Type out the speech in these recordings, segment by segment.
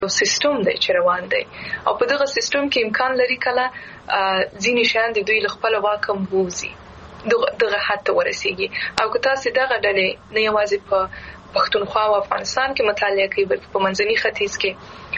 سیستم دی چې روان دی او په دغه سیستم کې امکان لري کله ځینې شیان د دوی له خپله واکه ووځي دغه حد ته ورسیږي او که تاسې دغه ډلې نه یوازې په پښتونخوا او افغانستان کې مطالعه کوي بلکې په منځني ختیځ کې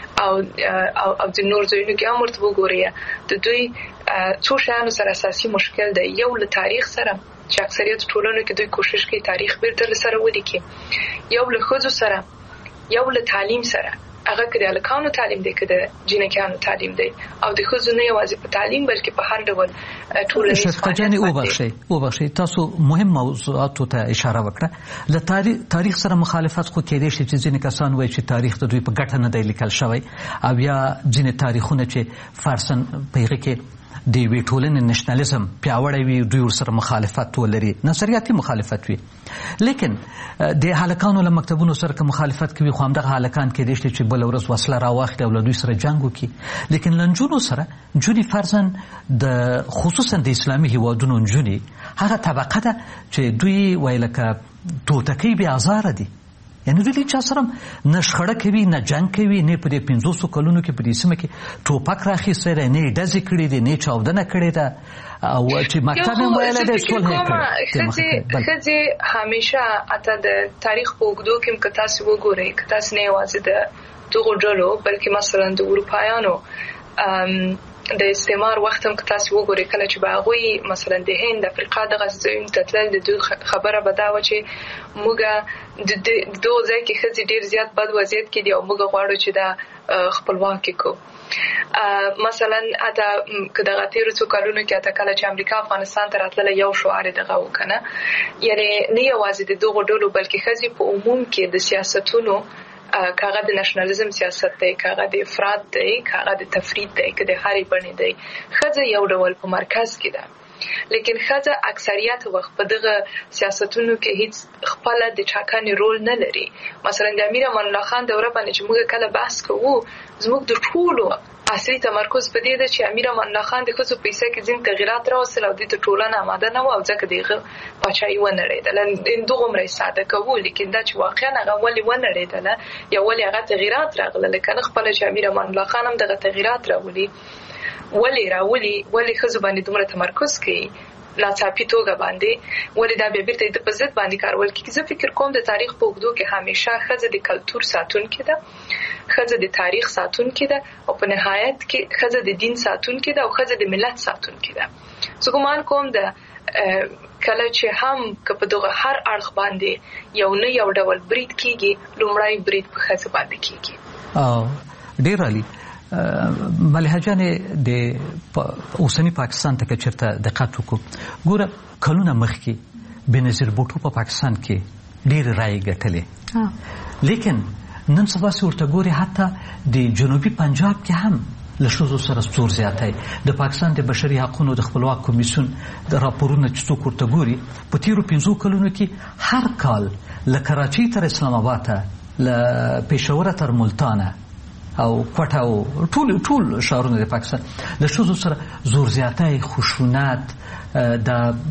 او د نور ځایونو کې هم ورته وګورئ د دوی څو شیانو سره اساسي مشکل دی. یو له تاریخ سره چې اکثریت ټولنو کې دوی کوشش کوي تاریخ بیرته له سره ولیکي، یو له ښځو سره، یو له تعلیم سره، هغه که د هلکانو تعلیم دی که د جینکیانو تعلیم دی او د ښځو نه یوازې په تعلیم بلکې په هر ډول ټولنیز شفقه جانې وبخښئ تاسو مهم موضوعاتو ته اشاره وکړه. له تاریخ سره مخالفت خو کېدای شي چې ځینې کسان وایي چې تاریخ د دوی په ګټه نه دی لیکل شوی او یا ځینې تاریخونه چې فرضاً په هغې کې د یوې ټولنې نشنالیزم پیاوړی وي دوی ورسره مخالفت ولري، نظریاتي مخالفت وي. لیکن د هلکانو له مکتبونو سره که مخالفت کوي خو همدغه هلکان کېدای شي چې بله ورځ وسله راواخلي او له دوی سره جنګ وکړي. لیکن له نجونو سره نجونې فرضاً د خصوصا د اسلامي هیوادونو نجونې هغه طبقه ده چې دوی وایي لکه توتکۍ بې ازاره دي، یعنی دوی چا سره نه شخړه کوي نه جنګ کوي، نه په دې 500 کلونو کې په دې سیمه کې ټوپک راخیستی دی، نه یې ډزې کړي دي، نه یې چاودنه کړې ده او چې مکتب یې ویلی دی صلح یې کړې. ښځې همیشه حتی د تاریخ په اوږدو کې هم که تاسې وګورئ، که تاسې نه یوازې د دغو ډلو بلکې مثلا د اروپایانو د استعمار وخت هم که تاسې وګورئ کله چې به هغوی مثلا د هند افریقا دغه ځایونو ته تلل د دوی خبره به دا وه چې موږ د دغو ځای کې ښځې ډېر زیات بد وضعیت کې دي او موږ غواړو چې دا خپلواکې کړو. مثلا حتی که دغه تېرو څو کلونو کې حتی کله چې امریکا افغانستان ته راتلله یو شعار یې دغه و که نه، یعنې نه یوازې د دغو ډلو بلکې ښځې په عموم کې د سیاستونو که هغه د نشنالیزم سیاست دی، که هغه د افراط دی، که هغه د تفرید دی، که د هرې بڼې دی، ښځه یو ډول په مرکز کې ده. لیکن ښځه اکثریت وخت په دغه سیاستونو کې هیڅ خپله د ټاکنې رول نه لري. مثلا د امیر امان الله خان دوره باندې چې موږ کله بحث کوو زموږ د ټولو اصلي تمرکز په دې ده چې امیر امان الله خان د ښځو په حصه کې ځینې تغیرات راوستل او دې ته ټولنه آماده نه وه او ځکه د هغه پاچاهي ونړېدله. دغومره یې ساده کوو، لیکن دا چې واقعا هغه ولې ونړېدله یا ولې هغه تغیرات راغله لکه نه خپله چې امیر امان الله خان هم دغه تغیرات راولي ولې ښځو باندې دومره تمرکز کوي ناڅاپي توګه باندې، ولې دا بیا بیرته د په ضد باندې کارول کېږي. زه فکر کوم د تاریخ په اوږدو کې همیشه ښځه د کلتور ساتونکې ده، ښځه د تاریخ ساتونکې ده او په نهایت کې ښځه د دین ساتونکې ده او ښځه د ملت ساتونکې ده. زه ګمان کوم د کله چې هم که په دغه هر اړخ باندې یو نه یو ډول برید کېږي لومړی برید په ښځه باندې کېږي. ډېر عالي. ملیحه جانې د اوسني پاکستان ته که چېرته دقت وکړو ګوره کلونه مخکې بېنظیر بوټو په پاکستان کې ډېرې رایې ګټلې، لیکن نن سبا چې ورته ګورې حتی د جنوبي پنجاب کې هم له ښځو سره زور زیاتی. د پاکستان د بشري حقونو د خپلواک کمیسیون د راپورونه چې څوک ورته ګوري په تېرو 5 کلونو کې هر کال له کراچۍ تر اسلام آباد ته، له پېښوره تر ملتانه او کوټه او ټول ښارونه د پاکستان له ښځو سره زور زیاتی، خشونت، د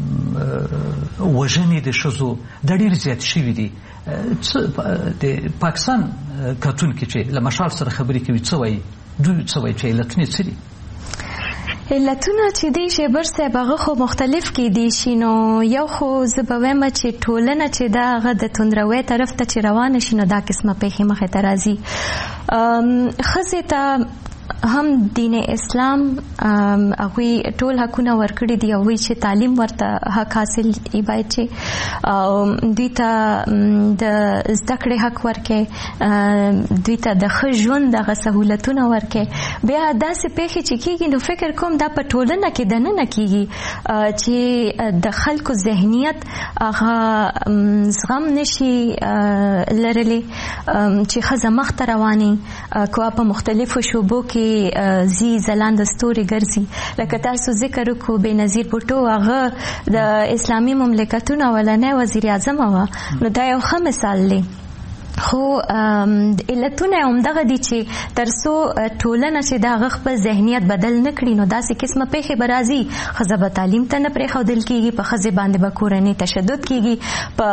وژنې د ښځو دا ډېر زیات شوي دي. د پاکستان کتونکي چې له مشال سره خبرې کوي څه وایي؟ دوی څه وایي چې علتونه څه دي؟ علتونه چې دی شیبر صاحب هغه خو مختلف کېدی شي. نو یو خو زه به وایم چې ټولنه چې دا هغه د توندروي طرف ته چې روانه شي نو دا قسمه پیښې مخې ته راځي. ښځې ته هم دین اسلام هغوی ټول حقونه ورکړي دي او وایي چې تعلیم ورته حق حاصل یې باید چې دوی ته د زده کړې حق ورکړي، دوی ته د ښه ژوند دغه سهولتونه ورکړي. بیا داسې پیښې چې کېږي نو فکر کوم دا په ټولنه کې دننه کېږي چې د خلکو ذهنیت هغه زغم نشي لرلی چې ښځه مخته روانې کوه په مختلفو شعبو کې زی ځلانده ستوري ګرځي. لکه تاسو ذکر وکړو بېنظیر بوټو هغه د اسلامي مملکتونو اولنی وزیر اعظم وه، نو دا یو ښه مثال دی. خو علتونه همدغه دي چې ترڅو ټولنه چې د هغه خپل ذهنیت بدل نه کړي نو داسې قسمه پیښې به راځي. ښځه به تعلیم ته نه پرېښودل کېږي، په ښځې باندې به کورنۍ تشدد کېږي، په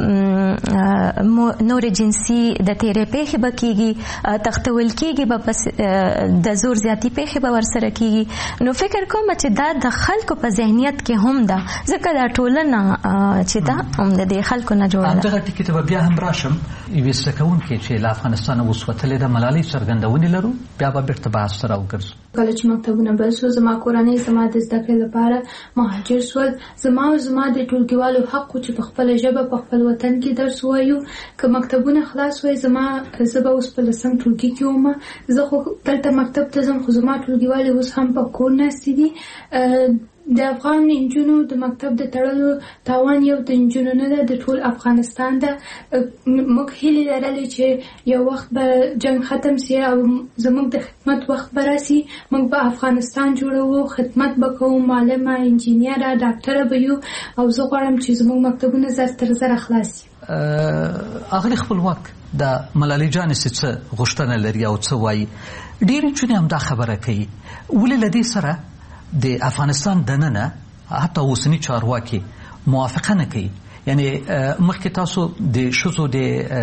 نورې جنسي د تېرې پیښې به کېږي، تختول کېږي به، د زور زیاتي پیښې به ورسره کېږي. نو فکر کوم چې دا د خلکو په ذهنیت کې هم ده، ځکه دا ټولنه چې ده هم د دې خلکو نه جوړه ده. همدغه ټکي ته به بیا هم راشم. یوې زده کوونکې چې له افغانستانه اوس وتلې ده، ملالۍ څرګندونې لرو، بیا به بېرته بحث ته راوګرځو. کله چې مکتبونه بند شو، زما کورنۍ زما د زده کړې لپاره مهاجر شول. زما د ټولګیوالو حق و چې په خپله ژبه په خپل وطن کې درس ووایو. که مکتبونه خلاص وای، زه به اوس په 10م ټولګي کې وم. زه خو دلته مکتب ته ځم، خو زما ټولګیوالې اوس هم په کور ناستې دي. د افغان نجونو د مکتب د تړلو تاوان یو د نجونو نه ده، د ټول افغانستان ده. موږ هیلې لرلې چې یو وخت به جنگ ختم سي او زموږ د خدمت وخت به راسي. موږ به افغانستان جوړوو، خدمت به کوو، معلمه، انجینیره، ډاکټره به یو. او زه غواړم چې زموږ مکتبونه زر تر زره خلاص سي. اغلی خپلواک د ملالۍ جانې څه غوښتنه لري او څه وایي؟ ډېرې نجونې همدا خبره کوي. ولې له دې سره د افغانستان دننه حتی اوسني چارواکي موافقه نه کوي؟ یعنی مخکې تاسو د ښځو د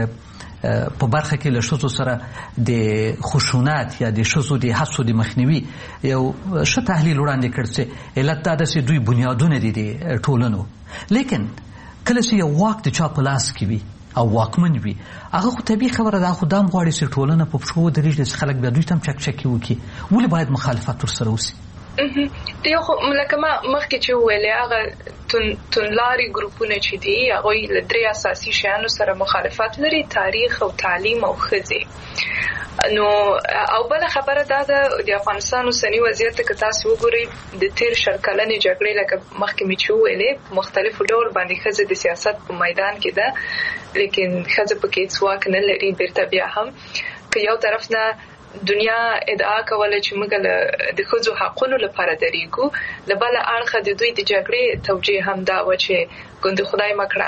په برخه کې له ښځو سره د خشونت یا د ښځو د حسو د مخنیوي یو ښه تحلیل وړاندې کړ چې علت دا ده چې دوی بنیادونه دي د ټولنو. لیکن کله چې یو واک د چا په لاس کې وي او واکمن وي، هغه خو طبیعي خبره ده، خو دا هم غواړي چې ټولنه په پښو ودرېږي، چې خلک بیا دوی ته هم چکچکي وکړي. ولې باید مخالفت ورسره وسي؟ یو خو لکه ما مخکې چې وویلې، هغه توندلاري ګروپونه چې دي هغوی له 3 اساسي شیانو سره مخالفت لري: تاریخ او تعلیم او ښځې. نو او بله خبره دا ده، د افغانستان اوسني وضعیت که تاسو وګورئ، د تیر 10 کلنې جګړې لکه مخکې مې چې وویلې په مختلفو ډول باندې ښځه د سیاست په میدان کې ده، لیکن ښځه پکې هېڅ واک نه لري. بیرته بیا هم که یو طرف نه دنیا ادعا کوله چې موږ د ښځو حقونو لپاره درېږو، له بله اړخه د دوی د جګړې توجیه هم دا وه چې ګوندې خدای مکړه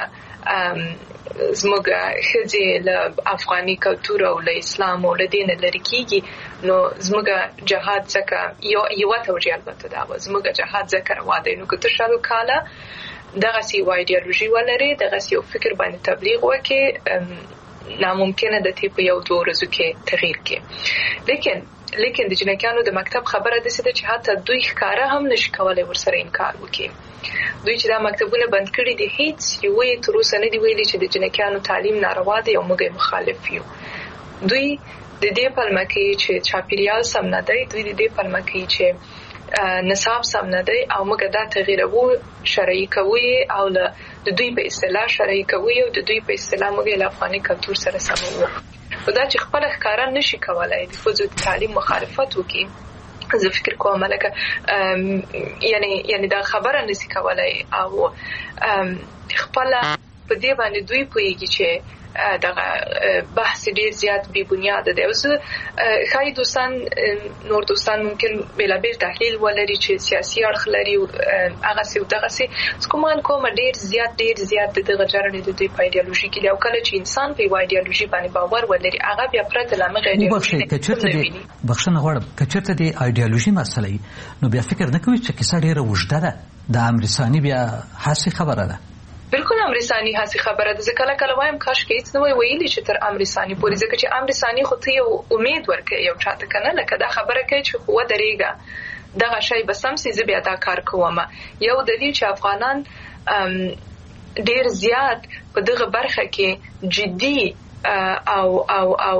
زموږ ښځې له افغاني کلتور او له اسلام او له دې نه لرې کېږي. نو زموږ جهاد ځکه یوه توجیه البته دا وه، زموږ جهاد ځکه روا دی. نو که ته 100 کاله دغسې یوه ایډیالوژي ولرې، دغسې یو فکر باندې تبلیغ وکړې، ناممکنه ده تی په 1-2 ورځو کې تغییر کې. لیکن د جنکیانو د مکتب خبره داسې ده چې حتی دوی ښکاره هم نشي کولی ورسره انکار وکړي. دوی چې دا مکتبونه بند کړي دي، هیڅ یوه یې تر اوسه نه دي ویلي چې د جنکیانو تعلیم ناروا دی او موږ یې مخالف یو. دوی د دې پلمه کوي چې چاپیریال سم نه دی، دوی د دې پلمه کوي چې نصاب سم نه دی او موږ دا تغییرو، شرعي کوي او د دوی په اصطلاح شرعي کوي او د دوی په اصطلاح موږ له افغاني کلتور سره سموو. خو دا چې خپله ښکاره نشي کولی د ښځو د تعلیم مخالفت وکړي، زه فکر کوم لکه یعنی دا خبره نشي کولی او خپله په دې باندې دوی پوهېږي چې دغه بحث ډیر زیات بی بنیاده دی. اوس ښایي نور دوستان ممکن بېلابېل تحلیل ولري چې سیاسي اړخ لري هغسې او دغسې. ګمان کوم ډیر زیات د دغه جرړې د دوی په ایډیالوژي کې دي او کله چې انسان په یوه ایډیالوژي باندې باور ولري، هغه بیا پرته له همغه ایډیالوژي نه ویني. بخښنه غواړم، که چېرته د ایډیالوژي مسله وي نو بیا فکر نه کوي چې کیسه ډېره اوږده ده، د امرساني بیا هسې خبره ده. بالکل امرسانی هسې خبره ده. زه کله وایم کاشکې هېڅ نه وای ویلي چې تر امرسانی پورې، ځکه چې امرسانی خو ته یو امید ورکوي یو چاته، که نه لکه دا خبره کوي چې خو ودرېږه دغه شی به سم سي، زه بیا دا کار کوم. یو دلیل چې افغانان ډېر زیات په دغه برخه کې جدي او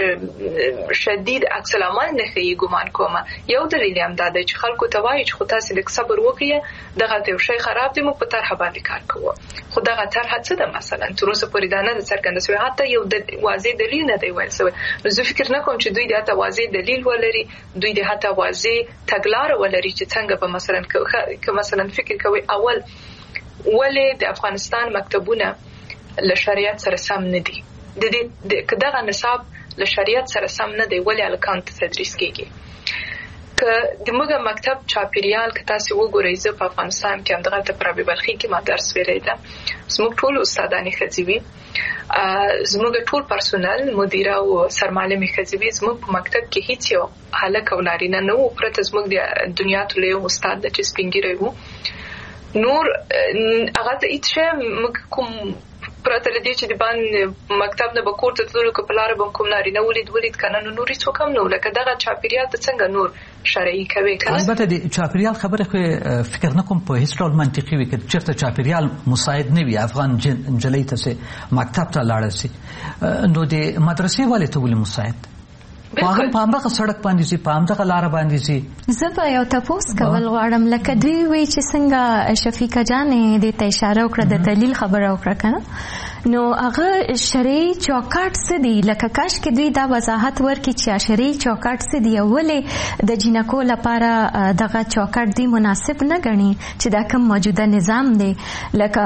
شدید عکس العمل نه ښیي، ګمان کوم. یو دلیل هم دا دی چې خلکو ته وایي چې خو تاسې لږ صبر وکړئ، دغه یو شی خراب دی، موږ په طرحه باندې کار کوو. خو دغه طرحه څه ده؟ مثلا تر اوسه پورې دا نه ده څرګنده شوې، حتی یو واضح دلیل نه دی ویل شوی. نو زه فکر نه کوم چې دوی د حتی واضح دلیل ولري، دوی د حتی واضح تګلاره ولري چې څنګه به مثلا فکر کوي اول ولې د افغانستان مکتبونه له شریعت سره سم نه دي، که دغه نصاب له شریعت سره سم نه دی ولې هلکانو ته تدریس کېږي. که د موږ مکتب چاپیریال که تاسو وګورئ زه په افغانستان کې همدغه په رابعه بلخي کې ما درس ویلی ده زموږ ټول استادانې ښځې وي زموږ ټول پرسونل مدیره او سرمعلمې ښځې وي زموږ په مکتب کې هیڅ یو هلک او نارینه نه و پرته زموږ د دنیا ټول یو استاد ده چې سپین ږیری و نور هغه ته هیڅ شی موږ کوم پرته له دې چې د باندې مکتب نه به کور ته تللو که په لاره به کوم نارینه ولید که نه نو نور هېڅوک هم نه و لکه دغه چاپېریال ته څنګه نور شرعي کوي که البته د چاپېریال خبره خو فکر نه کوم په هېڅ ډول منطقي وي که چېرته چاپېریال مساعد نه وي افغان نجلۍ ته چې مکتب ته لاړه شي نو د مدرسې والې ته ولې مساعد په همدغه سړک باندې ځي په همدغه لاره باندې ځي زه به یو تپوس کول غواړم لکه دوی وایي چې څنګه شفیقه جانې دې ته اشاره وکړه د دلیل خبره وکړه که نه نو هغه شرعي چوکاټ څه دي لکه کاشکې دوی دا وضاحت ورکړي چې شرعي چوکاټ څه دي او ولې د جینکو لپاره دغه چوکاټ دوی مناسب نه ګڼي چې دا کوم موجوده نظام دی لکه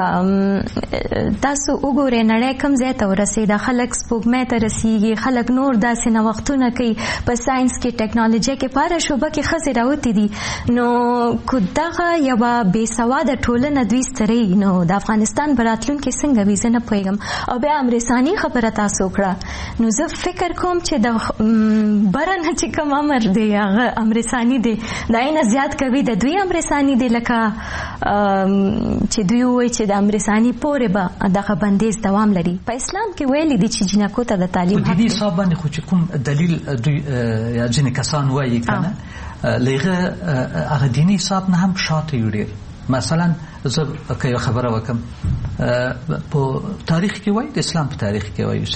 تاسو وګورئ نړۍ کوم ځای ته ورسېده خلک سپوږمۍ ته رسېږي خلک نور داسې نوښتونه کوي په ساينس کې ټیکنالوژي کې په هره شعبه کې ښځې راوتې دي نو که دغه یوه بېسواده ټولنه دوی سترې نو د افغانستان به راتلونکې څنګه وي زه نه پوهېږم او بیا امرساني خبره تاسو وکړه نو زه فکر کوم چې د بره نه چې کوم امر دی هغه امرساني دی د نه زیات کوي د دوی امرساني دی لکه چې دوی وایي چې د امرساني پورې به دغه بندیز دوام لري په اسلام کې ویلي دي چې جینکو ته د تعلیم حق دی حساب باندې خو چې کوم دلیل دوی یا ځینې کسان وایي کنه لغه هغه دیني حساب نه هم شاته یوړي مثلا زه که یو خبره وکم په تاریخ کې وایي د اسلام په تاریخ کې وایي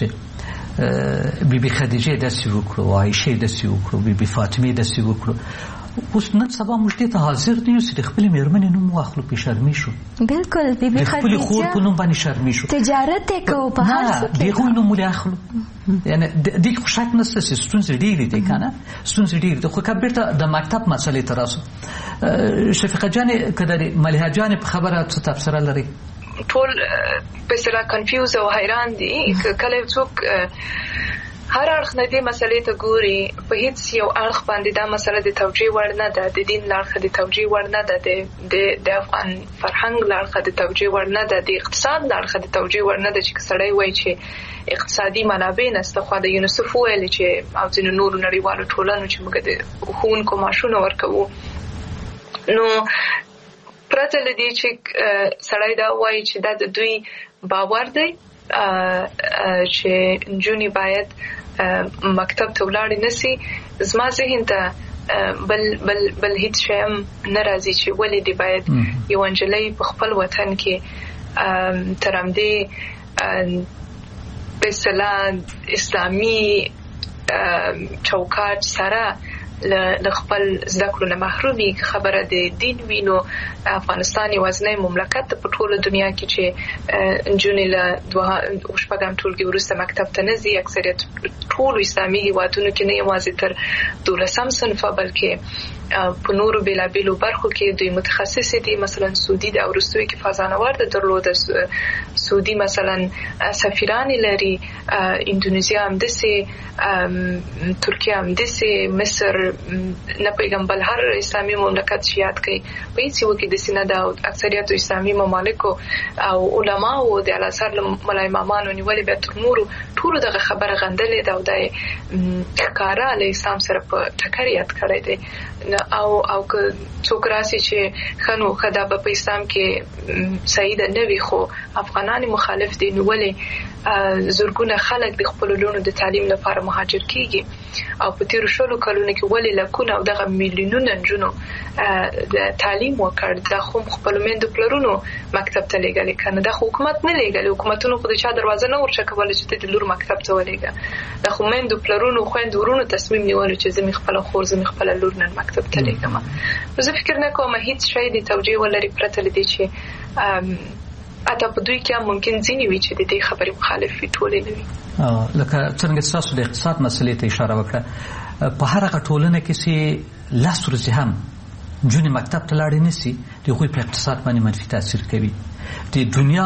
چې بیبي خدیجه داسې وکړو عایشه داسې وکړو بیبي فاطمه داسې وکړو اوس نن سبا موږ دې ته حاضر نه یو چې د خپلې مېرمنې نوم واخلو پې شرمې شو بلکل بیبي خدیجه د خپلې خور په نوم باندې شرمې شو تجارت یې کوو په هر څه کې د هغوی نوم ولې اخلو یعنې دې خو شک نشته چې ستونزې ډېرې دي که نه ستونزې ډېرې دي خو که بېرته د مکتب مسئلې ته راسو شفیقه جانې که د ملیحه جانې په خبره څه تبصره لري ټول په اصطلاح کنفیوز او حیران دي کله څوک هر اړخ نه دې مسلې ته ګوري په هیڅ یو اړخ باندې دا مسله د توجیه وړ نه ده د دین له اړخه د توجیه وړ نه ده د افغان فرهنګ له اړخه د توجیه وړ نه ده د اقتصاد له اړخه د توجیه وړ نه ده چې سړی وایي چې اقتصادي منابع نشته خو د یونیسف ویلي چې او ځینو نورو نړیوالو ټولنو چې موږ د ښوونکو معاشونه ورکوو نو پرته له دې چې سړی دا وایي چې دا د دوی باور دی چې نجونې باید مکتب ته ولاړې نشي زما ذهن ته بل هیڅ شی هم نه راځي چې ولې دې باید یو نجلۍ په خپل وطن کې تر همدې په اصطلاح اسلامي چوکاټ سره له خپل زده کړو نه محرومي خبره د دین وینو افغانستان یوازینی مملکت په ټوله دنیا کې چې نجونې له شپږم ټولګي وروسته مکتب ته نه ځي اکثریت ټولو اسلامي هېوادونو کې نه یوازې تر 12 صنفه بلکې په نورو بېلابېلو برخو کې دوی متخصص دي مثلا سعودي د وروستیو کې فضانورد درلوده سعودي مثلا سفیران لري اندونیزیا هم دسې ترکیه هم دسې مصر نه پیغام بل هر اسلامي مملکت شیات کوي په هیڅ یو کې دسې نه ده اکثریت اسلامي ممالکو او علماو د الازهر ملا امامانو نیولې بیا تر نورو ټولو دغه خبره غندلې ده او د ښکاره له اسلام سره په ټکر یاد کړی دی او که څوک راسي چې خنو خدا په اسلام کې صحیح نه وي خو افغانان مخالف دي نو ولې زرګونه خلک د خپل لونو د تعلیم لپاره مهاجر کیږي او په تیر شلو کلونو کې ولې لکونه او دغه میلیونونه نجونو د تعلیم وکړ د خپل میندو پلرونو مکتب ته لېږلي کنه د حکومت نه لېږلي حکومتونو خو د چا دروازه نه ورچکوله چې د لور مکتب ته ولېږه د میندو پلرونو خویندو ورونو تصمیم نیولو چې زمي خپل خور زمي خپل لور نن مکتب ته لېږم زه فکر نه کوم هیڅ شی د توجیه ولري پرته لدی چې اته په دوی کې ممکن ځینې وي چې د دې خبرې مخالف وي ټولې نه وي لکه څنګه تاسو د اقتصاد مسلې ته اشاره وکړه په هر هغه ټولنه کې چې لاس ورځي هم جونې مکتب ته لاړې نشي د هغوی په اقتصاد باندې منفي تاثیر کوي د دنیا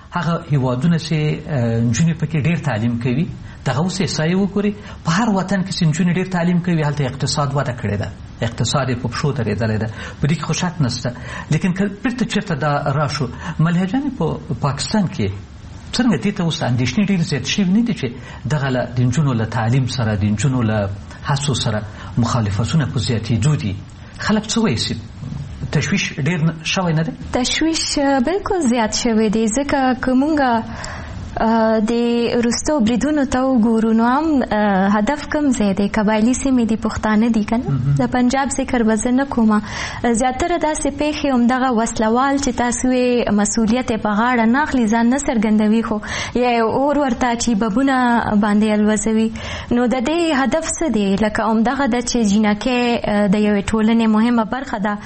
هغه هیوادونه چې نجونې پکې ډیر تعلیم کوي دغه اوس احصایې وګوري په هر وطن کې چې نجونې ډیر تعلیم کوي هلته اقتصاد وده کړې ده، اقتصاد په پښو درېدلی ده، په دې کې خو شک نشته. لیکن که بیرته چېرته دا راشو ملیحه جانې په پاکستان کې څنګه دې ته اوس اندېښنې ډېرې زیات شوي نه دي چې دغه د نجونو له تعلیم سره د نجونو له هڅو سره مخالفتونه په زیاتېدو دي؟ خلک څه وایي چې تشویش ډېر شوی نه دی؟ تشویش بالکل زیات شوی دی، ځکه که مونږ د وروستو بریدونو ته وګورو نو هم هدف کم ځای دی، قبایلي سیمې دي، پښتانه دي که نه. د پنجاب ذکر به زه نه کومه، زیاتره داسې پیښې همدغه وسلوال چې تاسو یې مسؤلیت یې په غاړه نه اخلي، ځان نه څرګندوي خو یا اور ورته چې ببونه باندې الوزوي. نو د دې هدف څه دی؟ لکه همدغه ده چې جینکۍ د یوې ټولنې مهمه برخه ده،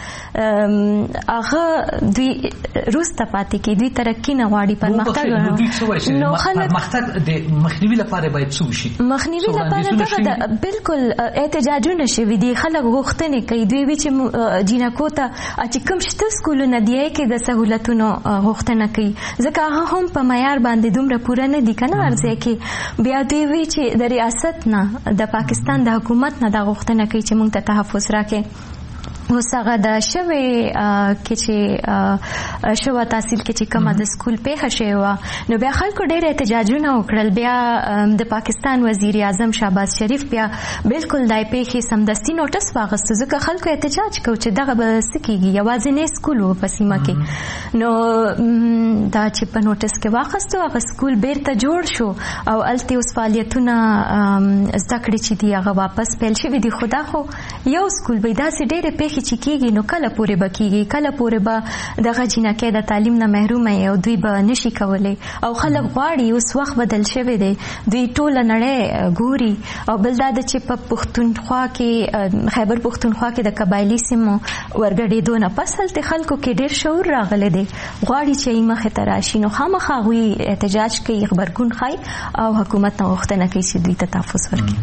هغه دوی وروسته پاتې کړي، دوی ترقي نه غواړي، پرمختګ نو پرمختګ د مخنیوي لپاره باید څه وشي؟ مخنیوي لپاره دغه بالکل احتجاجونه شوي دي، خلک غوښتنې کوي، دوی وی چې جینکو ته چې کوم شته سکولونه دی کې د سهولتونو غوښتنه کوي، ځکه هغه هم په معیار باندې دومره پوره نه دي که نه هر ځای کې. بیا دوی وی چې د ریاست نه د پاکستان د حکومت نه دا غوښتنه کوي چې موږ ته تحفظ راکړي. اوس هغه د شوې کې چې شوه تحصیل کې چې کومه د سکول پیښه شوې وه نو بیا خلکو ډېر احتجاجونه وکړل. بیا د پاکستان وزیر اعظم شهباز شریف بیا بالکل دای پیښې سمدستي نوټس واخیستو، ځکه خلکو احتجاج کو چې دغه به څه کېږي، یوازینی سکول و په سیمه کې. نو دا چې په نوټس کې واخیستو هغه سکول بیرته جوړ شو او هلته اوس فعالیتونه زده کړې چې دي هغه واپس پیل شوي دي. خو دا خو یو سکول به داسې ډېرې پیښې چې کېږي نو کله پورې به کېږي، کله پورې به دغه جینکۍ د تعلیم نه محرومه وي او دوی به نشي کولی. او خلک غواړي، اوس وخت بدل شوی دی، دوی ټوله نړۍ ګوري. او بل دا ده چې په پښتونخوا کې خیبر پښتونخوا کې د قبایلي سیمو ورګډېدو نه پس هلته خلکو کې ډېر شعور راغلی دی، غواړي چې یې مخې ته راشي. نو خامخا هغوی احتجاج کوي، غبرګون ښایي او حکومت نه غوښتنه کوي چې دوی ته تحفظ ورکړي.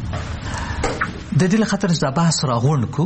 د دې له خاطر دا بحث راغونډ کړو.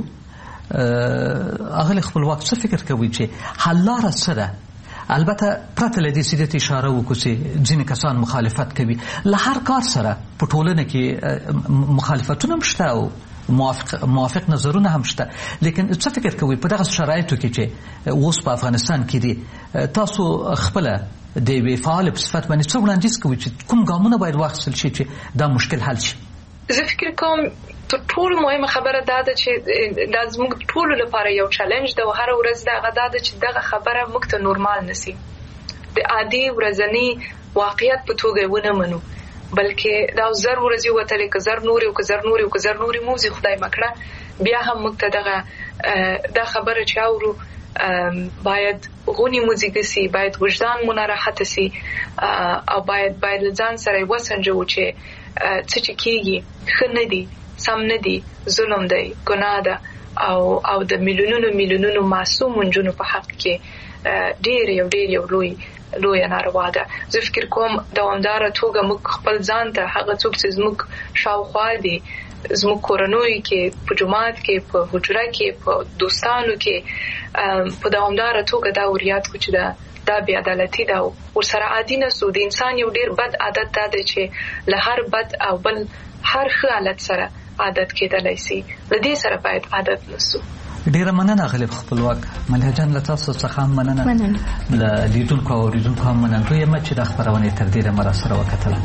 اغلی خپلواک څه فکر کوي چې حل لاره څه ده؟ البته پرته له دې چې دې اشاره وکړو چې ځینې کسان مخالفت کوي، له هر کار سره په ټولنه کې مخالفتونه هم شته او موافق نظرونه هم شته. لیکن څه فکر کوي په دغه شرایطو کې چې اوس په افغانستان کې دي، تاسو خپله د یوې فعال په صفت باندې څه وړاندیز کوي چې کوم ګامونه باید واخیستل شي چې دا مشکل حل شي؟ زه فکر کوم تر ټولو مهمه خبره دا ده چې دا زموږ ټولو لپاره یو چیلنج ده او هره ورځ دغه دا ده چې دغه خبره موږ ته نورمال نسی، د عادي ورځنی واقعیت په توګه ونه منو، بلکې دا زر ورځې وتلې که زر نوري او که زر نوري او که زر نوري موزي خدای مکړه بیا هم موږ ته دغه دا خبره چې اورو باید غونی موزیک سي، باید وجدان مو ناراحت سي او باید ځان سره وسنجو چې څه چې کېږي ښه نه دي، سم نه دي، ظلم دی، ګناه ده او د میلیونونو معصوم نجونو په حق کې ډېر یو لوی ناروا ده. زه فکر کوم دوامداره توګه موږ خپل ځان ته هغه څوک چې زموږ شاوخوا دي، زموږ کورنۍ کې، په جومات کې، په حجره کې، په دوستانو کې په دوامداره توګه دا وریاد کو چې دا بې عدالتي ده او ورسره عادي نسو. د انسان یو ډېر بد عادت دا دی چې له هر بد او بل هر ښه حالت سره عادت کېدلی سي، له دې سره باید عادت نسو. ډیره مننه غالب خپلواک. ملیحه جان له تاسو څخه هم مننه، له لیدونکو او اوریدونکو هم مننه یم چې دا خپرونه تر ډیره مرا سره وکتله.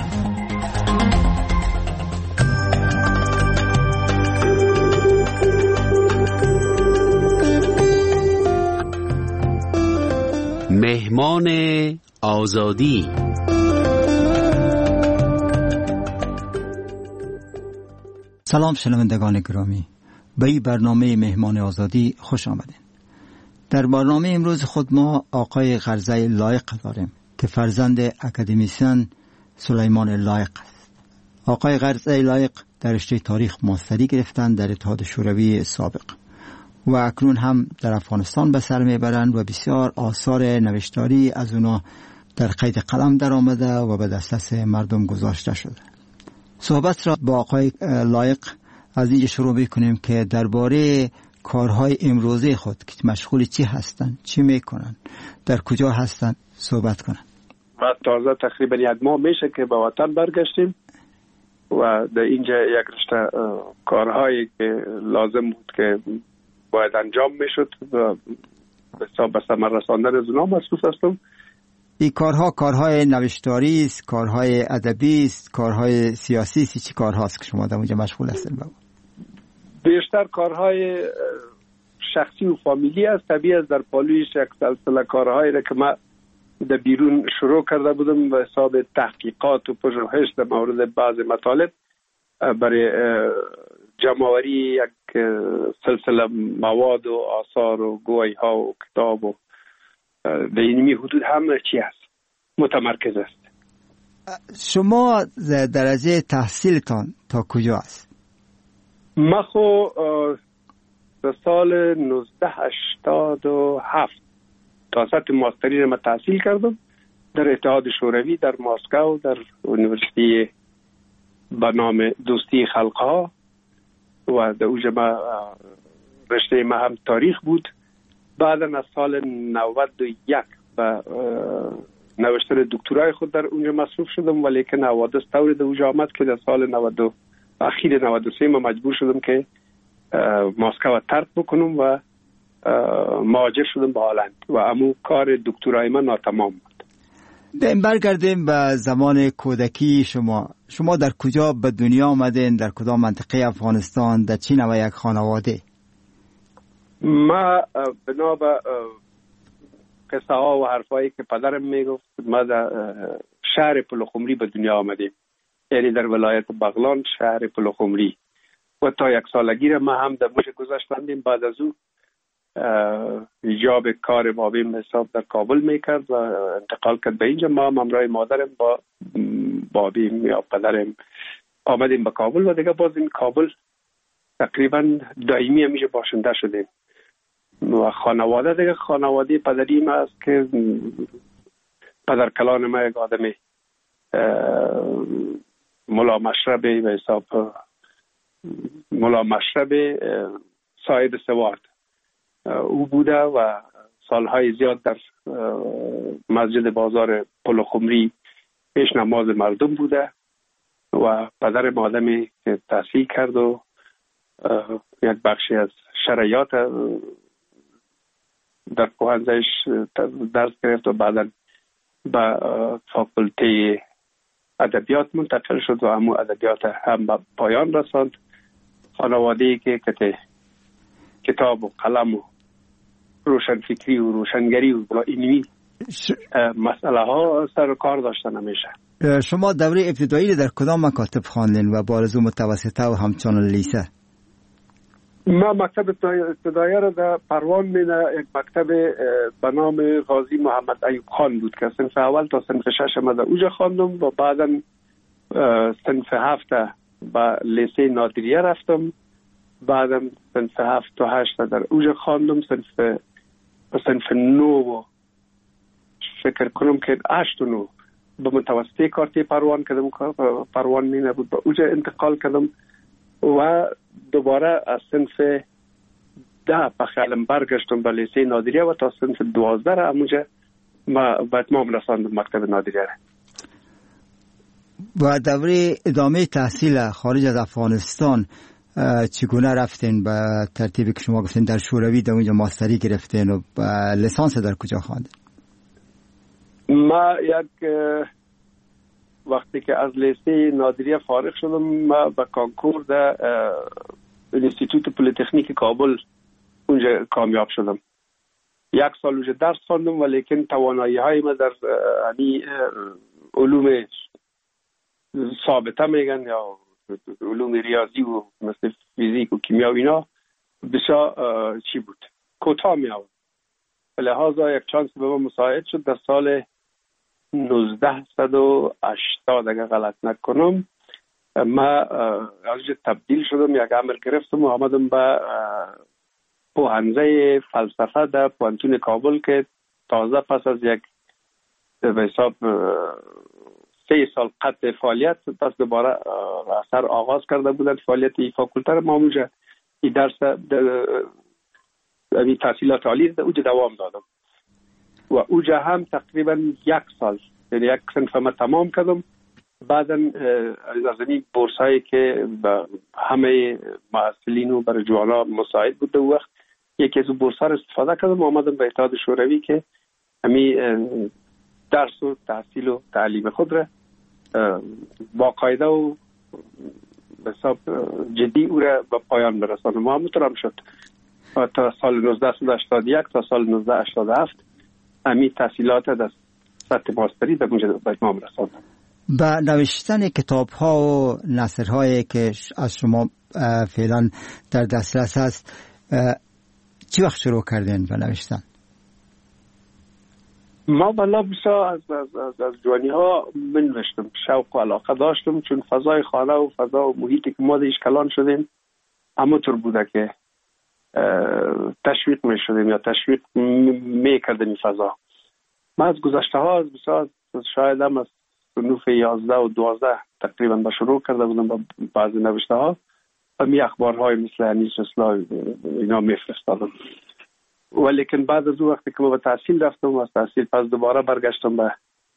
مهمان آزادی. سلام شنوندگان گرامی، به این برنامه مهمان آزادی خوش آمدین. در برنامه امروز خود ما آقای غرزه لایق داریم که فرزند اکادمیسین سلیمان لایق است. آقای غرزه لایق در رشته تاریخ ماستری گرفتند در اتحاد شوروی سابق و اکنون هم در افغانستان به سر میبرند و بسیار آثار نوشتاری از اونا در قید قلم در آمده و به دسترس مردم گذاشته شده. صحبت را با آقای لایق از اینجا شروع بکنیم که درباره کارهای امروزه خود که مشغول چی هستند، چی میکنند، در کجا هستند صحبت کنند. و تازه تقریبا 1 ماه میشه که به وطن برگشتیم و در اینجا یک رشته کارهایی که لازم بود که باید انجام میشد و به ثمر رساندن از اونها مصروف هستم. این کارهای نوشتاری است، کارهای ادبی است، کارهای سیاسی است، چی کارهاست که شما در اونجا مشغول هستین؟ بیشتر کارهای شخصی و فامیلی است. طبیعی است در پالویش یک سلسله کارهایی را که من در بیرون شروع کرده بودم به حساب تحقیقات و پژوهش در مورد بعض مطالب برای جمع‌آوری یک سلسله مواد و آثار و گواهی ها و کتاب و در اینمی حدود همه چی هست متمرکز است. شما درجه تحصیلتان تا کجا است؟ من خو در سال 1987 تا سطح ماستری را تحصیل کردم در اتحاد شوروی در مسکو در یونیورسیتی به نام دوستی خلقها و در اونجا رشته ما هم تاریخ بود. بعدا از سال 91 به نوشتن دکترای خود در اونجا مصروف شدم، ولیکن حوادث طوری در اونجا آمد که در سال اخیر 93 ما مجبور شدم که مسکو ترک بکنم و مهاجر شدم به هلند و امو کار دکترای من ناتمام بود. برگردیم به زمان کودکی شما در کجا به دنیا آمدین؟ در کدام منطقه افغانستان؟ در چی نوع یک خانواده؟ ما بنا به قصه ها و حرفایی که پدرم میگفت ما در شهر پلخمری به دنیا آمدیم، یعنی در ولایت بغلان شهر پلخمری و تا 1 سالگی را ما هم در موش گذاشتندیم. بعد از او ایجاب کار بابیم حساب در کابل میکرد و انتقال کرد به اینجا. ما هم همراه مادرم با بابیم یا پدرم آمدیم به کابل و دیگه باز این کابل تقریبا دائمی همیشه باشنده شدیم و خانواده دیگه خانواده پدری ما است که پدر کلان ما یک آدمی ملا مشربی به حساب ملا مشربی صاحب سواد او بوده و سالهای زیاد در مسجد بازار پلخمری پیش نماز مردم بوده و پدر آدمی که تحصیل کرد و یک بخشی از شرایط در کهنزش درس گرفت و بعدا به فاکولته ادبیات منتقل شد و همون ادبیات هم به پایان رساند. خانواده‌ای که کتاب و قلم و روشنفکری و روشنگری و اینوی مسئله ها سر کار داشتن همیشه. شما دوره ابتدایی در کدام مکاتب خواندین و بارزو متوسطه و همچنان لیسه؟ ما مکتب ابتدایی را در پروان مینه یک مکتب به نام غازی محمد ایوب خان بود که صنف اول تا صنف 6 ما در اوجا خواندم و بعدا صنف 7 به لیسه نادریه رفتم، بعدا صنف 7 تا 8 در اوجا خواندم، صنف 9 فکر کنم که 8 و 9 به متوسطه کارتی پروان کردم، پروان مینه بود، به اوجا انتقال کردم و دوباره از صنف 10 به خیالم برگشتم به لیسه نادریه و تا صنف 12 را همونجا ما به اتمام رساندم مکتب نادریه را. و دوره ادامه تحصیل خارج از افغانستان چگونه رفتین؟ به ترتیبی که شما گفتین در شوروی در اونجا ماستری گرفتین و لیسانس در کجا خواندین؟ ما یک وقتی که از لیسه نادریه فارغ شدم ما به کانکور در انستیتوت پلیتکنیک کابل اونجا کامیاب شدم. 1 سال اونجا درس خواندم ولیکن توانایی های ما در علوم ثابته میگن یا علوم ریاضی و مثل فیزیک و کیمیا و اینا بسیار چی بود کوتاه می آورد. لحاظا یک چانس به ما مساعد شد در سال 1980 اگر غلط نکنم ما از تبدیل شدم، یک امر گرفتم و آمدم به پوهنځی فلسفه در پوهنتون کابل که تازه پس از یک به حساب 3 سال قطع فعالیت پس دوباره اثر آغاز کرده بودن فعالیت این فاکولته را. ما اونجا این درس تحصیلات عالی اونجا دوام دادم و اونجا هم تقریبا 1 سال یعنی یک صنف ما تمام کردم. بعدا از این بورس هایی که همه محصلین و برای جوانا مساعد بود در وقت، یکی از بورس ها رو استفاده کردم و آمدم به اتحاد شوروی که همی درس و تحصیل و تعلیم خود را با قاعده و حساب جدی او را به پایان برسانم. و همونطور هم شد. تا سال 1981 تا سال 1987 همی تحصیلات از سطح ماستری در اونجا به اتمام رساندم. با نوشتن کتاب ها و نثر هایی که از شما فعلا در دسترس هست چی وقت شروع کردین به نوشتن؟ ما بلا بسا از جوانی ها بنوشتم، شوق و علاقه داشتم، چون فضای خانه و فضا و محیطی که ما دیش کلان شدیم همونطور بوده که تشویق می شدیم یا تشویق می کردیم این فضا. ما از گذشته ها از بسا شاید هم از صنوف 11 و 12 تقریبا به شروع کرده بودم با بعضی نوشته ها و می اخبارهای مثل انیس اصلاح اینا می فرستادم. ولیکن بعد از اون وقتی که ما به تحصیل رفتم و از تحصیل پس دوباره برگشتم به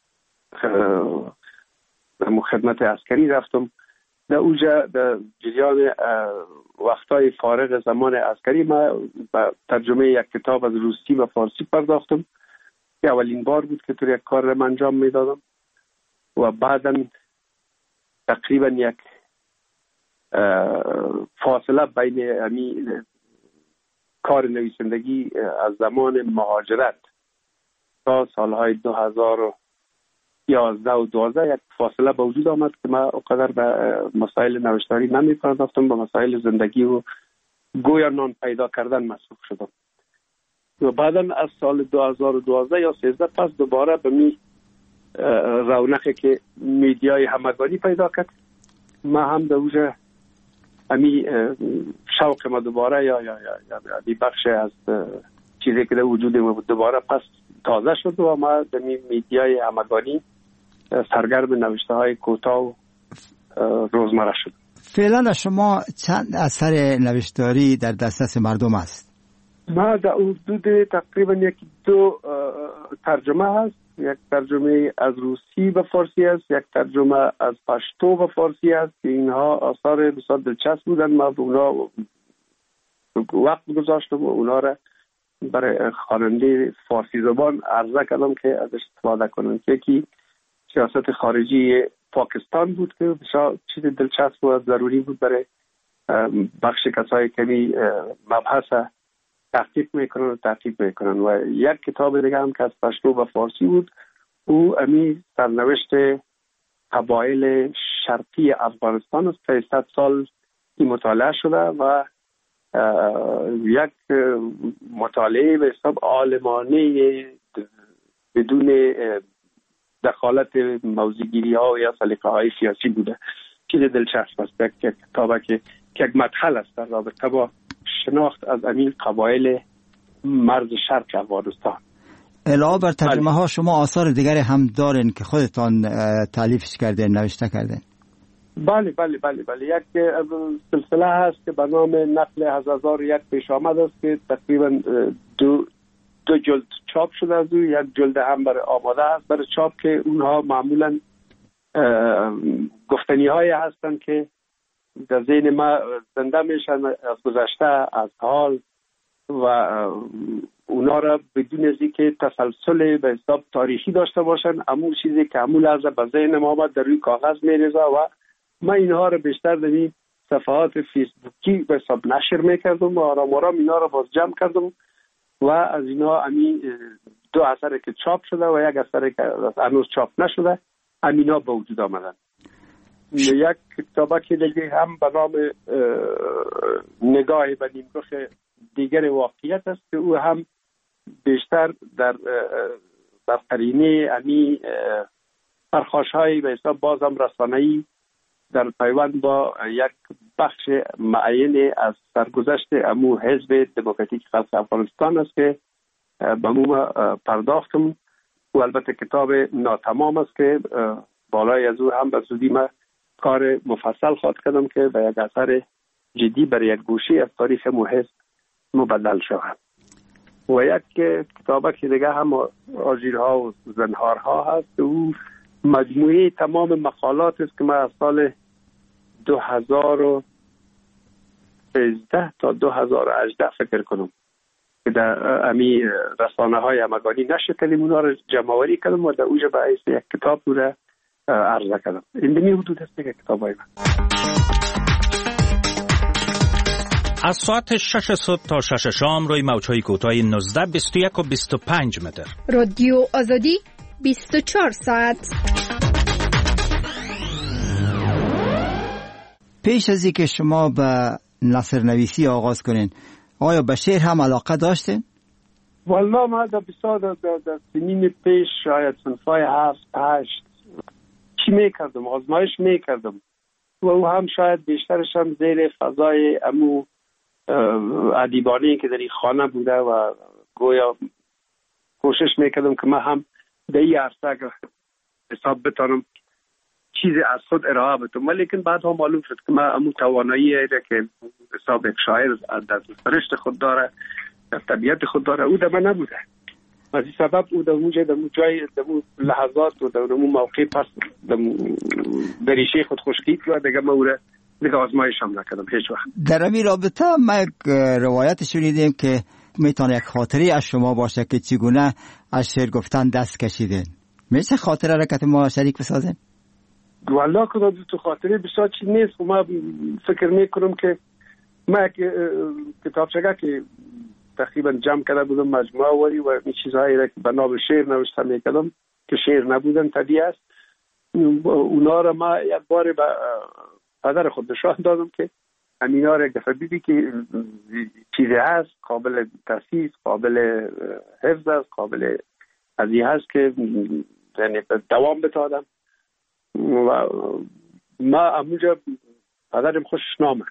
خدمت عسکری رفتم. در اونجا در جریان وقتای فارغ زمان عسکری ما به ترجمه یک کتاب از روسی و فارسی پرداختم که اولین بار بود که یک کار را انجام میدادم و بعدا تقریبا یک فاصله بین کار نویسندگی از زمان مهاجرت تا سالهای 2011 و 12 یک فاصله به وجود آمد که من اونقدر به مسائل نوشتاری نمی پرداختم، به مسائل زندگی و گویا نان پیدا کردن مصروف شدم. و بعدا از سال 2012 یا 13 پس دوباره به می رونقی که میدیای همگانی پیدا کرد، ما هم در اونجا همی شوق ما دوباره یا بخش از چیزی که در وجود ما بود دوباره پس تازه شد و ما در میدیای همگانی سرگرم نوشته های کوتاه و روزمره شد. فعلا شما چند اثر نوشتاری در دسترس مردم است؟ ما در حدود تقریبا 1-2 ترجمه هست. یک ترجمه از روسی به فارسی است، یک ترجمه از پشتو به فارسی است که اینها آثار بسیار دلچسب بودن. ما به اونا وقت گذاشتم و اونا را برای خواننده فارسی زبان عرضه کردم که ازش استفاده کنن. یکی سیاست خارجی پاکستان بود که بسیار چیز دلچسب و ضروری بود برای بخش کسایی که مبحث تحقیق میکنن و یک کتاب دیگه هم که از پشتو و فارسی بود، او امی سرنوشت قبایل شرقی افغانستان است که 100 سال این مطالعه شده و یک مطالعه به حساب عالمانه بدون دخالت موضوعگیری ها یا سلیقه های سیاسی بوده. چیز دلچسب است. یک کتابه که یک مدخل است در رابطه با شناخت از امین قبایل مرز شرق افغانستان. علاوه بر ترجمه ها شما آثار دیگری هم دارین که خودتان تالیفش کردین، نوشته کردین؟ بله. یک سلسله هست که به نام نقل از 1001 پیش آمد است که تقریبا دو جلد چاپ شده از او. یک جلد هم برای آماده است برای چاپ که اونها معمولا گفتنی های هستند که در ذهن ما زنده میشن از گذشته، از حال و اونا را بدون از اینکه تسلسل به حساب تاریخی داشته باشن، همون چیزی که همون لحظه به ذهن ما آمد در روی کاغذ میریزه و ما اینها را بیشتر در این صفحات فیسبوکی به حساب نشر میکردم و آرام اینا را باز جمع کردم و از اینا همین 2 اثر که چاپ شده و یک اثر که هنوز چاپ نشده همینا به وجود آمدن. یک کتابه که دیگه هم به نام نگاه به نیمرخ دیگر واقعیت است که او هم بیشتر در قرینه امی پرخاش‌های به حساب بازم رسانه‌ای در پیوند با یک بخش معین از سرگذشت امو حزب دموکراتیک خلق افغانستان است که به مو پرداختم و البته کتاب ناتمام است که بالای از او هم به زودی ما کار مفصل خواهد کردم که به یک اثر جدی برای یک گوشه از تاریخ مو حزب مبدل شود. و یک کتابه که دیگه هم آژیرها و زنهارها هست. او مجموعه تمام مقالات است که من از سال 2013 تا 2018 فکر کنم که در امی رسانه های همگانی نشر کردیم، اونا رو جمع‌آوری کردم و در اوجه باعث یک کتاب رو عرضه کردم. این دمی حدود است که کتاب های من. از ساعت 6 صبح تا 6 شام روی موج‌های کوتاه 19، 21 و 25 متر. رادیو آزادی 24 ساعت. پیش از اینکه شما به نثرنویسی آغاز کنین، آیا به شعر هم علاقه داشتین؟ والله ما در سنین پیش شاید صنفای 7-8 چی میکردم، آزمایش میکردم و او هم شاید بیشترش هم زیر فضای امو ادیبانی که در این خانه بوده و گویا کوشش میکردم که من هم در این عرصه حساب بتانم چیزی از خود ارائه بدم، ولیکن بعد هم معلوم شد که من امو توانایی که حساب یک شاعر در سرشت خود داره، در طبیعت خود داره، او در من نبوده. از این سبب او در اونجا در جای در لحظات و در اون موقع پس در ریشه خود خشکید و دیگه من او را دیگه آزمایش هم نکردم هیچ وقت. در این رابطه ما یک روایت شنیدیم که میتونه یک خاطری از شما باشه که چگونه از شعر گفتن دست کشیدین. میشه خاطره را که ما شریک بسازیم؟ والله که تو خاطره بسیار چیز نیست. ما فکر میکنم که ما کتابچه که تقریبا جمع کرده بودم مجموعه ولی و این چیزهایی را که به نام شعر نوشته میکردم که شعر نبودن طبیعی است، اونا را ما یک بار به پدر خود نشان دادم که همینا را یک دفعه دیدی که چیزی هست قابل تاسیس، قابل حفظ است، قابل ازی هست که یعنی دوام بتادم و ما اموجا پدرم خوشش نامد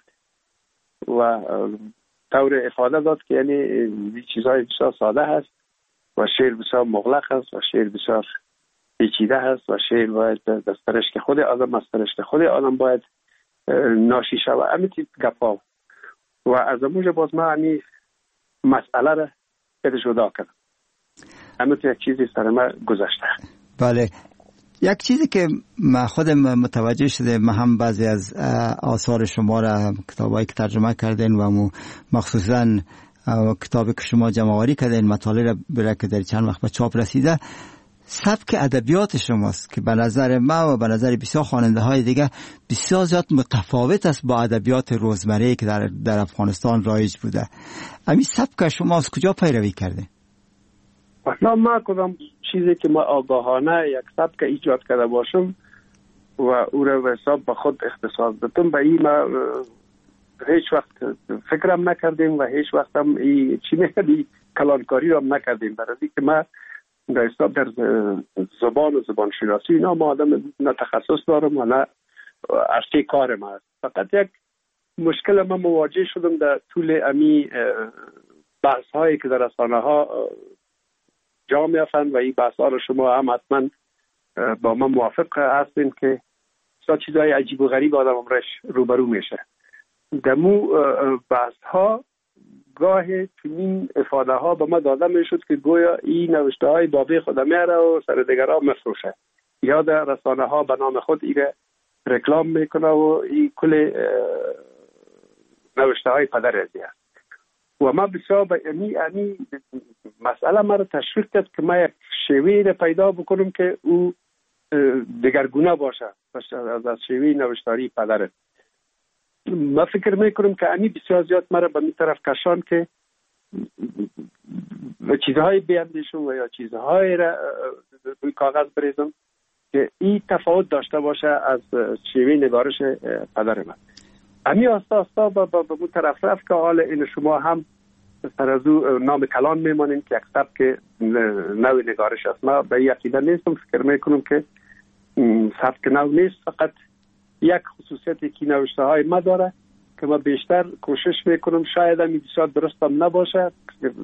و طور افاده داد که یعنی این چیزهای بسیار ساده هست و شعر بسیار مغلق هست و شعر بسیار پیچیده هست و شعر باید دسترشت خود آدم از سرشت خود آدم باید ناشی شود. امیتی گپا و از اموجا باز ما همی مسئله را بده جدا کردم. امیتی یک چیزی سر ما گذشته. بله، یک چیزی که من خودم متوجه شده، من هم بعضی از آثار شما را کتابایی که ترجمه کردین و مخصوصا کتابی که شما جمع‌آوری کردین مطالعه را برای که در چند وقت به چاپ رسیده، سبک ادبیات شماست که به نظر ما و به نظر بسیار خواننده های دیگه بسیار زیاد متفاوت است با ادبیات روزمره که در افغانستان رایج بوده. همین سبک شما از کجا پیروی کرده؟ اصلا ما کدام چیزی که ما آگاهانه یک سبک ایجاد کرده باشم و او را به حساب به خود اختصاص بدم، به این ما هیچ وقت فکرم نکردیم و هیچ وقت هم چی میگه کلانکاری را هم نکردیم، برای که ما در حساب در زبان و زبان شناسی اینا ما آدم نه تخصص دارم و نه عرصه کار ما است. فقط یک مشکل ما مواجه شدم در طول امی بحث هایی که در رسانه ها جا میافند و این بحث ها رو شما هم حتما با من موافق هستین که چیزهای عجیب و غریب آدم امرش روبرو میشه. دمو بحث ها گاه چنین افاده ها به ما داده میشد که گویا این نوشته های بابی خود میاره و سر دیگر ها مفروشه یا در رسانه ها به نام خود ایره رکلام میکنه و این کل نوشته های پدر ازی هست و ما بسیار به امی مسئله ما رو تشویق کرد که ما یک شیوهی رو پیدا بکنم که او دگرگونه باشه از شیوه نوشتاری پدره. ما فکر میکنم که امی بسیار زیاد مرا به می طرف کشان که چیزهای بیندیشم و یا چیزهای را روی کاغذ بریزم که این تفاوت داشته باشه از شیوه نگارش پدر من. امی آستا به مو طرف رفت که حال این شما هم سر از او نام کلان میمانین که یک سبک نوع نگارش است. ما به این عقیده نیستم، فکر میکنم که سبک نو نیست، فقط یک خصوصیتی که نوشته های ما داره که ما بیشتر کوشش میکنم شاید هم بسیار درستم نباشه،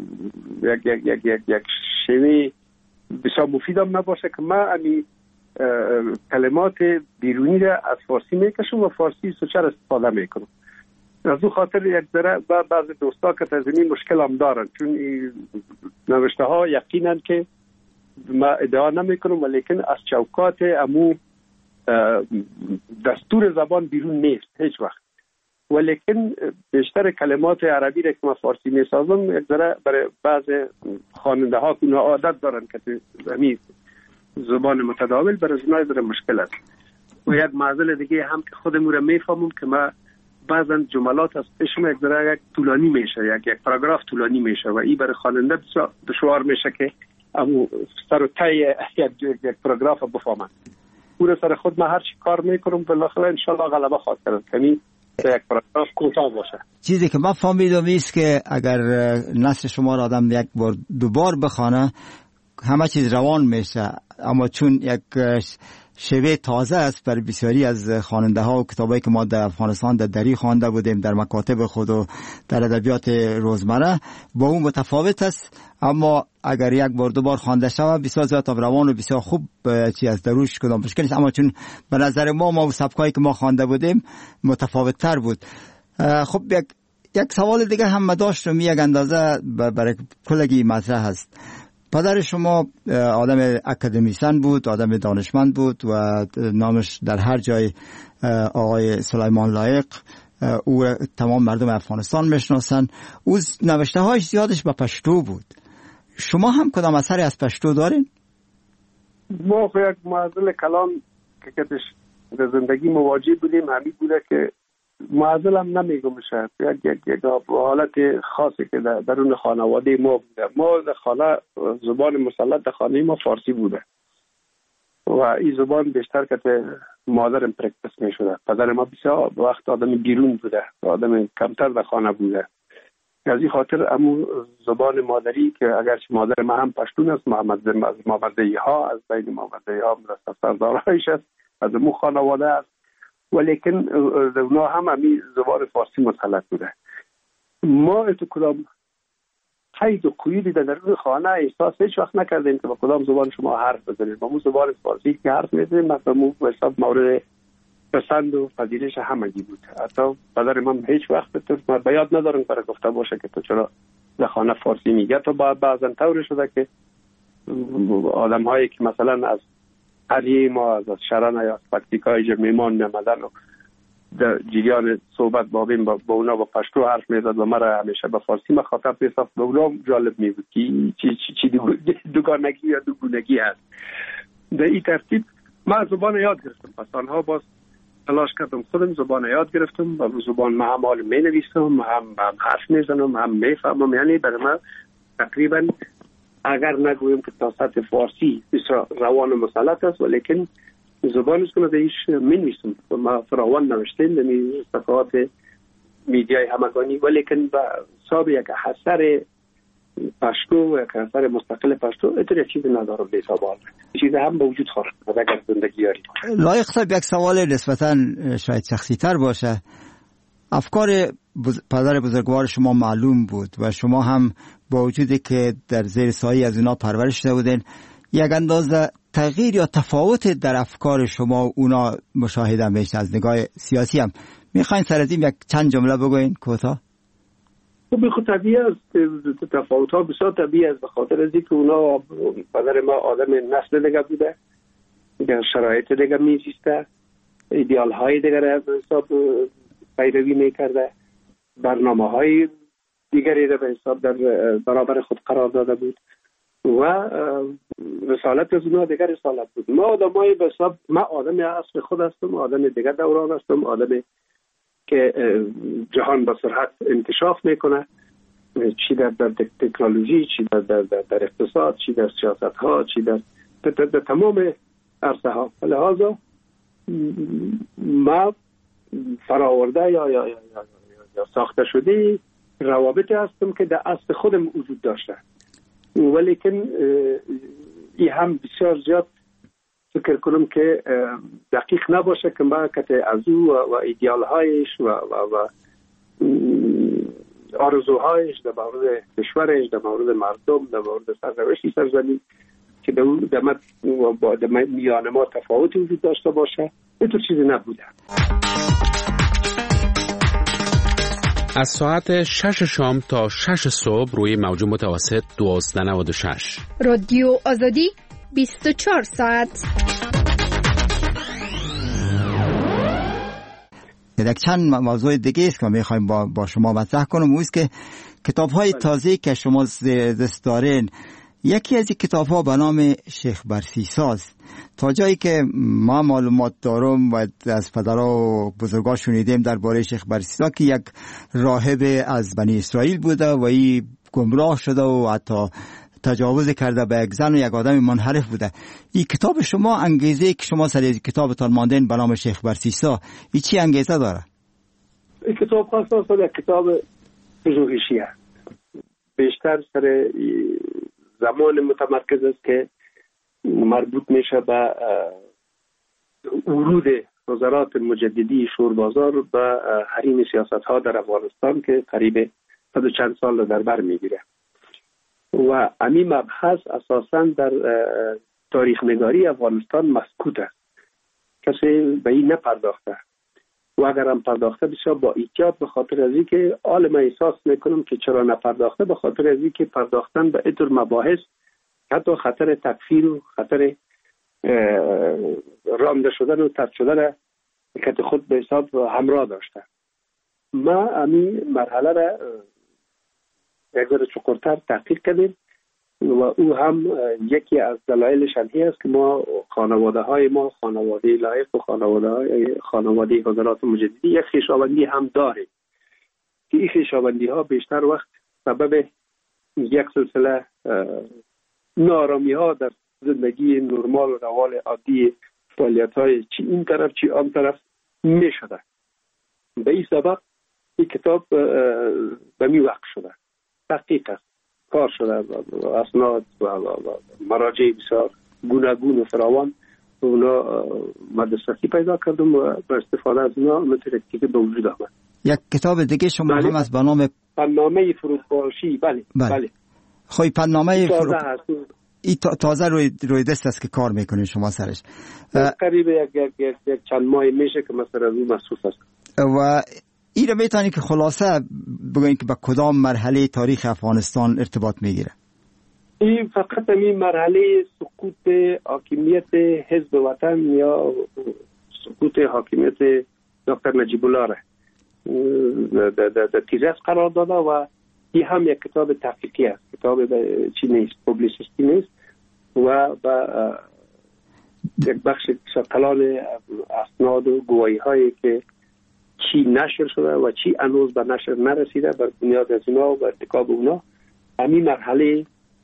یک شیوه بسیار مفیدم نباشه که ما امی کلمات بیرونی را از فارسی میکشم و فارسی سوچر استفاده میکنم از اون خاطر یک ذره بعضی دوستا که تزمین مشکل هم دارن، چون این نوشته ها یقینا که ما ادعا نمی کنم ولیکن از چوکات امو دستور زبان بیرون نیست هیچ وقت، ولیکن بیشتر کلمات عربی را که ما فارسی می سازم یک ذره برای بعض خواننده ها که عادت دارن که همین زبان متداول برای زنای برای مشکل است. و یک معضل دیگه هم که خودمون را میفهمم که ما بعضا جملات از پیشم یک ذره یک طولانی میشه، یک پاراگراف طولانی میشه و این برای خواننده بسیار دشوار میشه که امو سر و ته یک پاراگراف بفهمن. او سر خود من هر چی کار میکنم بالاخره انشالله غلبه خواهد کرد، یعنی یک پاراگراف کوتاه باشه. چیزی که من فهمیدم است که اگر نثر شما را آدم یک بار دوبار بخونه همه چیز روان میشه، اما چون یک شیوه تازه است برای بسیاری از خواننده ها و کتابایی که ما در افغانستان در دری خوانده بودیم در مکاتب خود و در ادبیات روزمره با اون متفاوت است، اما اگر یک بار دوبار خوانده شود بسیار زیاد روان و بسیار خوب چی از دروش کدام مشکل نیست، اما چون به نظر ما سبکایی که ما خوانده بودیم متفاوت تر بود. خب یک سوال دیگه هم داشتم، یک اندازه برای کلگی مطرح هست. پدر شما آدم اکادمیسن بود، آدم دانشمند بود و نامش در هر جای آقای سلیمان لایق، او تمام مردم افغانستان میشناسن. او نوشته هایش زیادش به پشتو بود. شما هم کدام اثری از پشتو دارین؟ ما یک معضل کلام که کتش در زندگی مواجه بودیم همین بوده که معضل هم نمیگم شد یک حالت خاصی که درون خانواده ما بوده. ما در خانه زبان مسلط در خانه ما فارسی بوده و این زبان بیشتر که مادرم پرکتس می شده. پدر ما بسیار وقت آدم بیرون بوده، آدم کمتر در خانه بوده. از این خاطر امو زبان مادری که اگرچه مادر ما هم پشتون است، محمدی ها از بین محمدی ها سردارهایش است، از امو خانواده است، ولیکن اونا هم همی زبان فارسی مسلط بوده. ما اتو کدام قید و قیودی در درون خانه احساس هیچ وقت نکردیم که با کدام زبان شما حرف بزنید. با مو زبان فارسی که حرف میزنیم مثلا مو حساب مورد پسند و پذیرش همگی بود. حتی پدر من هیچ وقت من بیاد ندارم برای گفته باشه که تو چرا در خانه فارسی میگه. تو بعضا طور شده که آدم هایی که مثلا از هریه ما از شرن یا از پکتیکای میمان میمدن و در جریان صحبت با اونا با پشتو حرف میزد و مرا همیشه به فارسی مخاطب میساخت. به اونا جالب میبود که چی دوگانگی یا دوگونگی هست. در این ترتیب من زبان یاد گرفتم. پس آنها باز تلاش کردم خودم زبان یاد گرفتم و زبان ما هم حال می نویسم، هم حرف میزنم، هم میفهمم. یعنی برای من تقریبا اگر نگویم که تا سطح فارسی بسیار روان و مسلط است، ولیکن زبانش که ازش می نویسم ما فراوان نوشتیم در صفحات میدیای همگانی، ولیکن با حساب یک اثر پشتو یک اثر مستقل پشتو اتر چیزی ندارم به حساب آن چیزی هم به وجود خواهد اگر زندگی یاری. لایق صاحب یک سوال نسبتا شاید شخصی تر باشه. افکار پدر بزرگوار شما معلوم بود و شما هم با وجودی که در زیر سایه از اونا پرورش شده بودین یک اندازه تغییر یا تفاوت در افکار شما و اونا مشاهده میشه از نگاه سیاسی هم. میخواین سر از این یک چند جمله بگوین کوتاه؟ خب خود طبیعی است، تفاوت ها بسیار طبیعی است به خاطر از اینکه اونا پدر ما آدم نسل دیگه بوده، در شرایط دیگه میزیسته، ایدئال های دیگه را به حساب پیروی میکرده، برنامه های دیگری را به حساب در برابر خود قرار داده بود و رسالت از اونا دیگر رسالت بود. ما آدمای به حساب من آدم اصل خود هستم، آدم دیگر دوران هستم، آدمی که جهان با سرعت انکشاف میکنه، چی در تکنولوژی، چی در اقتصاد، چی در سیاست ها، چی در تمام عرصه ها. لحاظا ما فراورده یا ساخته شده روابطی هستم که در اصل خودم وجود داشته، ولیکن این هم بسیار زیاد فکر کنم که دقیق نباشه که ما که از او و ایدئال هایش و آرزوهایش در مورد کشورش، در مورد مردم، در مورد سرنوشت سرزمین که در میان ما تفاوتی وجود داشته باشه، اینطور چیزی نبوده. از ساعت 6 شام تا 6 صبح روی موج متوسط 1296. رادیو آزادی 24 ساعت. یک چند موضوع دیگه است که میخوایم با شما مطرح کنم، اون است که کتاب‌های تازه که شما دست دارین، یکی از این کتاب‌ها به نام شیخ برسیساست. تا جایی که ما معلومات دارم و از پدرها و بزرگا شنیدیم درباره شیخ برسیسا که یک راهب از بنی اسرائیل بوده و این گمراه شده و حتی تجاوز کرده به یک زن و یک آدم منحرف بوده. این کتاب شما، انگیزه که شما سر از کتابتان ماندین به نام شیخ برسیسا، این چی انگیزه داره؟ این کتاب خاصا یک کتاب پژوهشی است، بیشتر سر زمان متمرکز است که مربوط میشه به ورود نظرات مجددی شوربازار و حریم سیاست ها در افغانستان که قریب 100 و چند سال در بر میگیره و همین مبحث اساساً در تاریخ نگاری افغانستان مسکوت است، کسی به این نپرداخته و اگر هم پرداخته بسیار با احتیاط، به خاطر از اینکه عالم احساس میکنم که چرا نپرداخته، به خاطر از اینکه پرداختن به اینطور مباحث حتی خطر تکفیر و خطر رانده شدن و طرد شدن که خود به حساب همراه داشته. ما همین مرحله را یک ذره چقدرتر تحقیق کردیم و او هم یکی از دلایلش هی است که ما خانواده های ما، خانواده لایق و خانواده حضرات مجددی، یک خویشاوندی هم داریم که این خویشاوندی ها بیشتر وقت سبب یک سلسله نارامی ها در زندگی نرمال و روال عادی فعالیت های چی این طرف چی آن طرف می شده. به این سبب این کتاب به می وقت شده، تحقیق است، کار شده، اسناد و مراجع بسیار گوناگون و فراوان اونا مدرستی پیدا کردم و با استفاده از اونا مترکتی به وجود آمد. یک کتاب دیگه شما هم از به نام پنامه فروپاشی. بله. خوی پنامه تازه روی دست است که کار میکنید شما سرش. قریب یک چند ماه میشه که مثلا روی محسوس است. و این رو میتونی که خلاصه بگوین که به کدام مرحله تاریخ افغانستان ارتباط میگیره؟ این فقط این مرحله سقوط حاکمیت حزب وطن یا سقوط حاکمیت دکتر نجیب الله را در تیزس قرار داده و این هم یک کتاب تحقیقی است، کتاب چی نیست، پوبلیسیستی نیست و با یک بخش کلان اسناد و گواهی هایی که چی نشر شده و چی هنوز به نشر نرسیده، بر بنیاد از اونا و ارتکاب اونا همین مرحله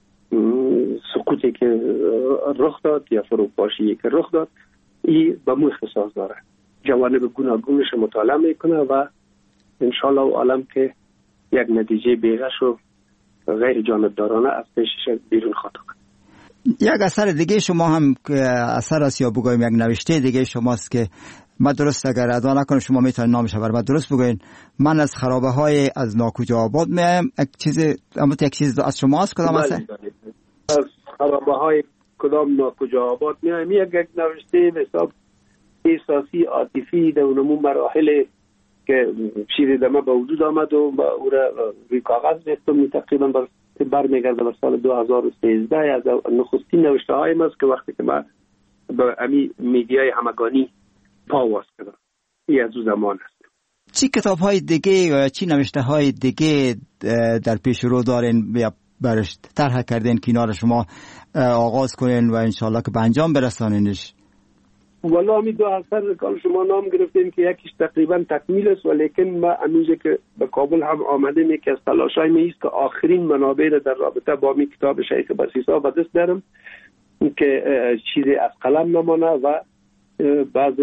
سقوطی که رخ داد یا فروپاشی که رخ داد، این به مو اختصاص داره، جوانب گوناگونش مطالعه میکنه و انشالله عالم که یک نتیجه بیغش و غیر جانبدارانه از پیشش بیرون خواهد آمد. یک اثر دیگه شما هم که اثر است یا بگویم یک نوشته دیگه شماست که من درست اگر ادا نکنم شما میتونید نامش بر من درست بگوین. من از خرابه های از ناکجا آباد میایم. یک چیز از شماست کدام است؟ از خرابه های کدام ناکجا آباد میایم. یک نوشته به حساب احساسی عاطفی در اونمون مراحل که شیر دمه به وجود آمد و او را روی کاغذ ریختم، تقریبا برمیگرده به سال 2013. از نخستین نوشته های ماست که وقتی که من به امی میدیای همگانی پاواز کردم، این از او زمان است. چی کتاب های دیگه یا چی نوشته های دیگه در پیش رو دارین یا برش طرح کردین که اینا رو شما آغاز کنین و انشالله که به انجام برسانینش؟ والا می دو اثر کار شما نام گرفتین که یکیش تقریبا تکمیل است، ولیکن ما امیجه که به کابل هم آمدیم یکی از تلاشای میست که آخرین منابع را در رابطه با می کتاب شیخ برسیسا به دست دارم که چیزی از قلم نمانه و بعض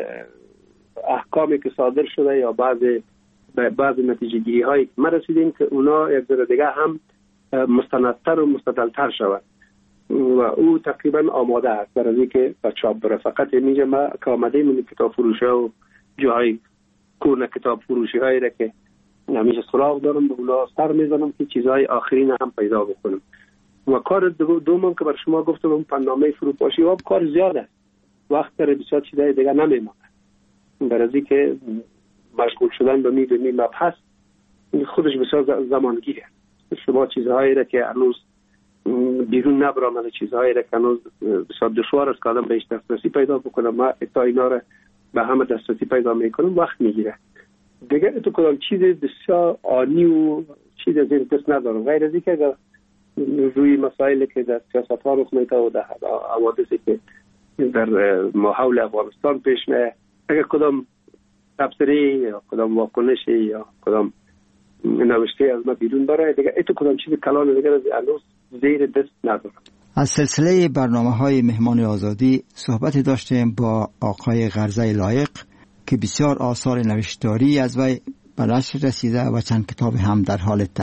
احکامی که صادر شده یا بعض نتیجه گیری هایی که ما رسیدیم که اونا یک ذره دیگه هم مستندتر و مستدلتر شود و او تقریبا آماده است برای اینکه به چاپ بره. فقط میگه ما که آمده من کتاب فروشی و جای کورن کتاب فروشی هایی را که همیشه سراغ دارم به اونا سر میزنم که چیزهای آخرین هم پیدا بکنم. و کار دوم که بر شما گفتم اون پنامه فروپاشی و کار زیاد است، وقت داره بسیار چیزهای دیگه نمیمونه برای اینکه مشغول شدن به می مبحث خودش بسیار زمانگیره. شما چیزهایی را که هنوز بیرون نبرامده، چیزهایی را که هنوز بسیار دشوار است که آدم بهش دسترسی پیدا بکنه، ما تا اینا را به همه دسترسی پیدا میکنم وقت میگیره. دیگه تو کدام چیز بسیار آنی و چیز از این دست ندارم، غیر از اینکه اگر روی مسائلی که در سیاست ها رخ میده و در حوادثی که در حول افغانستان پیش میاد، اگر کدام تبصره یا کدام واکنشی یا کدام نوشته از ما بیرون بره، دیگه ایتو کدام چیز کلان دیگه هنوز زیر دست ندارم. از سلسله برنامه‌های مهمان آزادی صحبت داشتیم با آقای غرزه لایق که بسیار آثار نوشتاری از وی به نشر رسیده و چند کتاب هم در حال